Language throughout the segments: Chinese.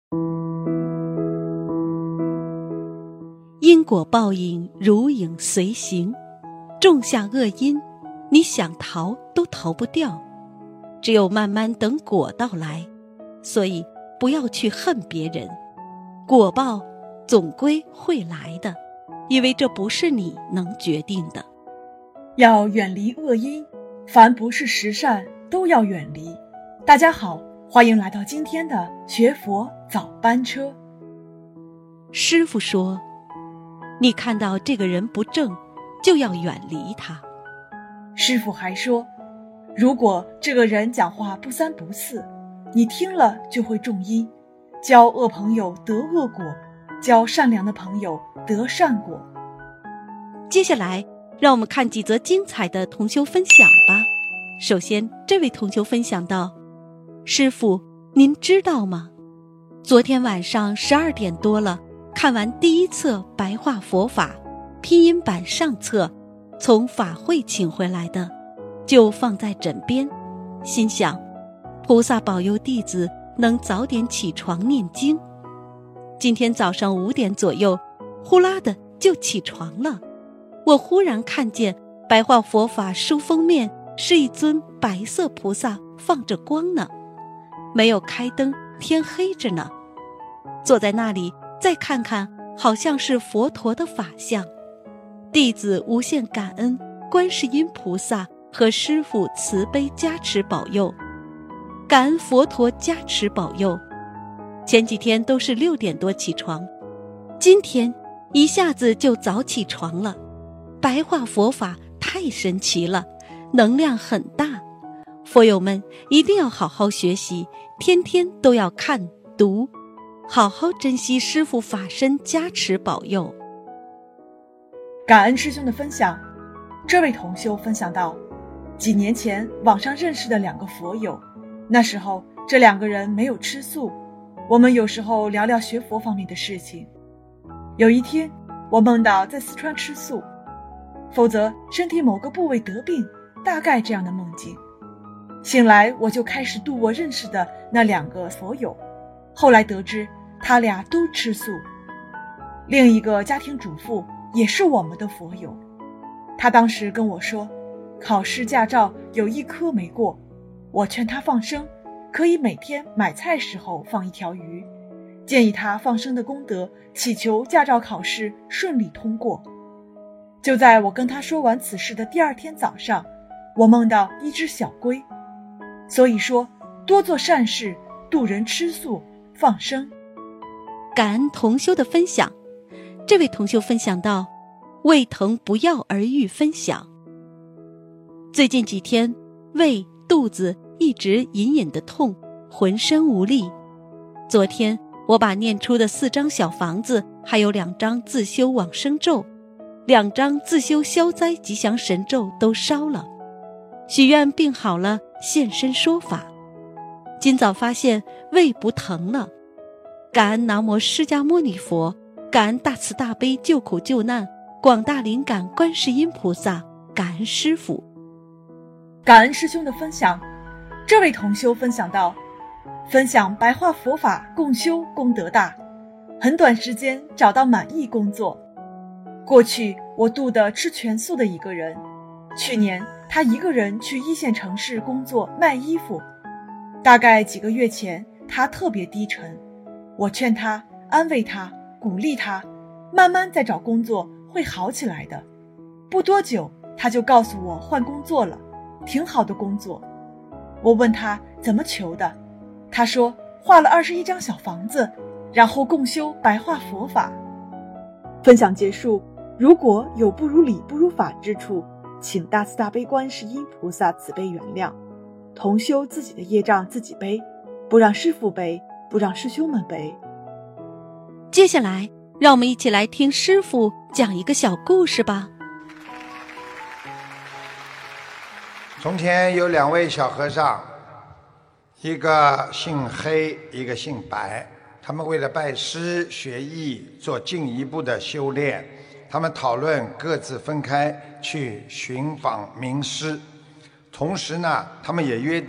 因果报应如影随形，种下恶因，你想逃都逃不掉，只有慢慢等果到来。所以不要去恨别人，果报总归会来的，因为这不是你能决定的。 要远离恶因，凡不是十善都要远离。大家好，欢迎来到今天的学佛早班车。 师父说，你看到这个人不正，就要远离他。 师父还说，如果这个人讲话不三不四，你听了就会中因，交恶朋友得恶果，交善良的朋友得善果。 接下来让我们看几则精彩的同修分享吧。首先，这位同修分享到，师父，您知道吗？昨天晚上12点多了，看完第一册白话佛法拼音版上册，从法会请回来的，就放在枕边，心想菩萨保佑弟子能早点起床念经。今天早上5点左右，呼啦的就起床了。我忽然看见白话佛法书封面是一尊白色菩萨放着光呢，没有开灯，天黑着呢。坐在那里再看看，好像是佛陀的法相。弟子无限感恩观世音菩萨和师父慈悲加持保佑，感恩佛陀加持保佑。前几天都是6点多起床，今天一下子就早起床了。白话佛法太神奇了，能量很大，佛友们一定要好好学习，天天都要看读，好好珍惜师父法身加持保佑。 感恩师兄的分享。这位同修分享到，几年前网上认识的2个佛友，那时候这2个人没有吃素，我们有时候聊聊学佛方面的事情。有一天我梦到在四川吃素，否则身体某个部位得病，大概这样的梦境。醒来我就开始度我认识的那2个佛友，后来得知他俩都吃素。另一个家庭主妇也是我们的佛友，他当时跟我说，考试驾照有1科没过，我劝他放生，可以每天买菜时候放1条鱼，建议他放生的功德，祈求驾照考试顺利通过。就在我跟他说完此事的第2天早上，我梦到1只小龟。所以说，多做善事，度人吃素，放生。 感恩同修的分享。这位同修分享到，胃疼不药而愈分享。最近几天胃肚子一直隐隐的痛，浑身无力。昨天我把念出的4张小房子，还有2张自修往生咒，2张自修消灾吉祥神咒都烧了，许愿病好了现身说法。今早发现胃不疼了，感恩南无释迦牟尼佛，感恩大慈大悲救苦救难广大灵感观世音菩萨，感恩师父。 感恩师兄的分享。这位同修分享到，分享白话佛法共修功德大，很短时间找到满意工作。过去我度的吃全素的一个人，去年他一个人去1线城市工作卖衣服。大概几个月前他特别低沉，我劝他，安慰他，鼓励他，慢慢再找工作会好起来的。不多久他就告诉我换工作了，挺好的工作。我问他怎么求的，他说画了21张小房子，然后共修白话佛法。分享结束，如果有不如理不如法之处，请大慈大悲观世音菩萨慈悲原谅。同修自己的业障自己背，不让师父背，不让师兄们背。 接下来让我们一起来听师父讲一个小故事吧。 从前有2位小和尚，一个姓黑，一个姓白。他们为了拜师学艺，做进一步的修炼，他们讨论各自分开去寻访名师。同时呢，他们也约定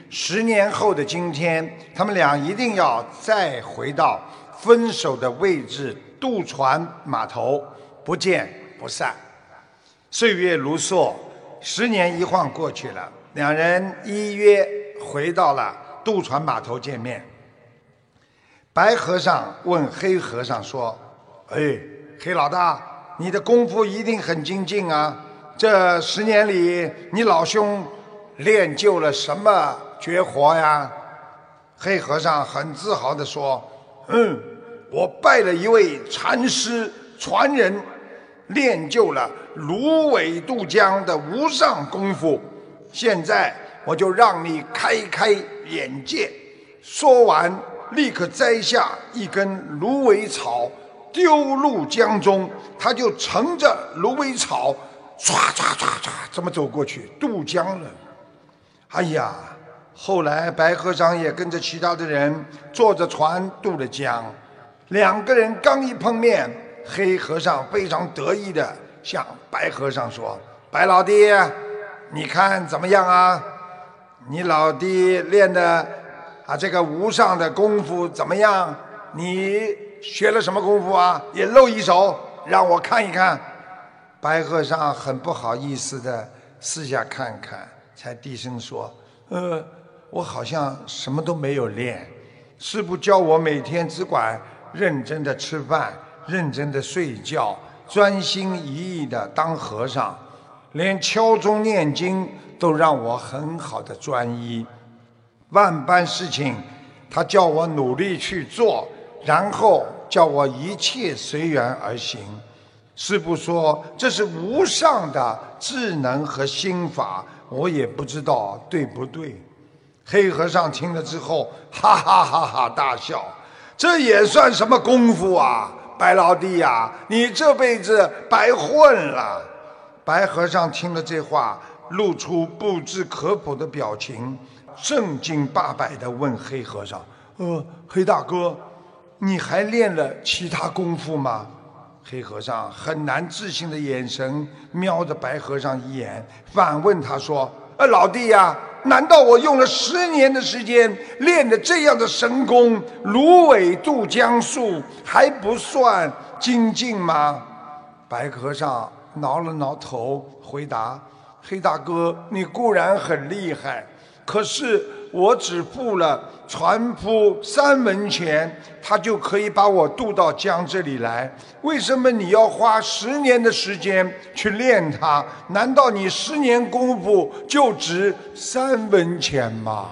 10年后的今天，他们俩一定要再回到分手的位置，渡船码头，不见不散。岁月如梭，10年一晃过去了，两人依约回到了渡船码头见面。白和尚问黑和尚说：“哎，黑老大，你的功夫一定很精进啊！这10年里，你老兄练就了什么绝活呀？”黑和尚很自豪地说：“我拜了一位禅师传人，练就了芦苇渡江的无上功夫。现在我就让你开开眼界。”说完，立刻摘下一根芦苇草，丢入江中，他就乘着芦苇草唰唰唰唰这么走过去渡江了。哎呀，后来白和尚也跟着其他的人坐着船渡了江。两个人刚一碰面，黑和尚非常得意地向白和尚说：“白老弟，你看怎么样啊？你老弟练的这个无上的功夫怎么样？你学了什么功夫啊？也露一手让我看一看。”白和尚很不好意思的四下看看，才低声说：“我好像什么都没有练。师父教我每天只管认真的吃饭，认真的睡觉，专心一意的当和尚，连敲钟念经都让我很好的专一。万般事情他叫我努力去做，然后叫我一切随缘而行。师父说这是无上的智能和心法，我也不知道对不对。”黑和尚听了之后哈哈哈哈大笑：“这也算什么功夫啊，白老弟呀，你这辈子白混了。”白和尚听了这话，露出不置可否的表情，正经八百地问黑和尚：“黑大哥，你还练了其他功夫吗？”黑和尚很难置信的眼神瞄着白和尚一眼，反问他说：“老弟呀，难道我用了10年的时间练的这样的神功，芦苇渡江术，还不算精进吗？”白和尚挠了挠头，回答：“黑大哥，你固然很厉害，可是我只付了船夫3文钱，他就可以把我渡到江这里来。为什么你要花10年的时间去练它？难道你10年功夫就值3文钱吗？”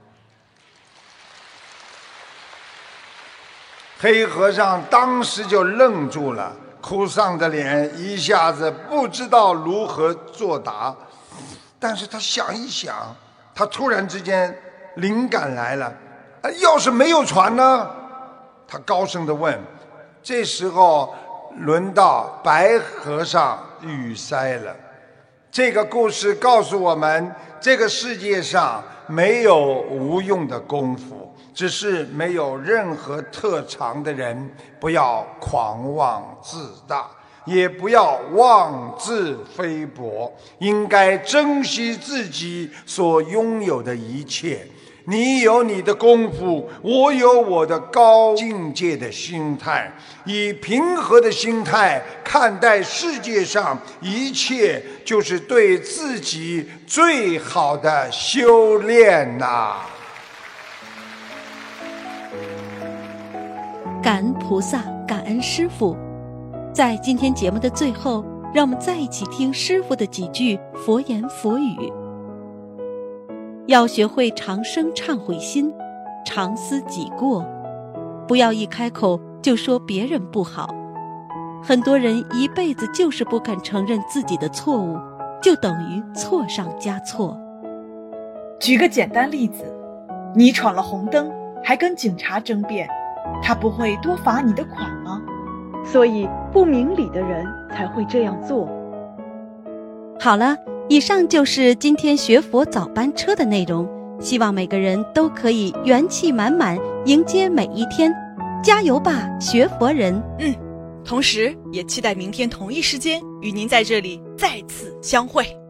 黑和尚当时就愣住了，哭丧的脸一下子不知道如何作答。但是他想一想，他突然之间灵感来了，要是没有船呢？他高声地问。这时候轮到白和尚语塞了。这个故事告诉我们，这个世界上没有无用的功夫，只是没有任何特长的人不要狂妄自大，也不要妄自菲薄，应该珍惜自己所拥有的一切。你有你的功夫，我有我的高境界的心态，以平和的心态看待世界上一切，就是对自己最好的修炼呐。 感恩菩萨，感恩师父。在今天节目的最后，让我们再一起听师父的几句佛言佛语。要学会常生忏悔心，常思己过，不要一开口就说别人不好。很多人一辈子就是不肯承认自己的错误，就等于错上加错。 举个简单例子，你闯了红灯还跟警察争辩，他不会多罚你的款吗？所以不明理的人才会这样做。 好了，以上就是今天学佛早班车的内容，希望每个人都可以元气满满迎接每一天，加油吧，学佛人！ 同时也期待明天同一时间与您在这里再次相会。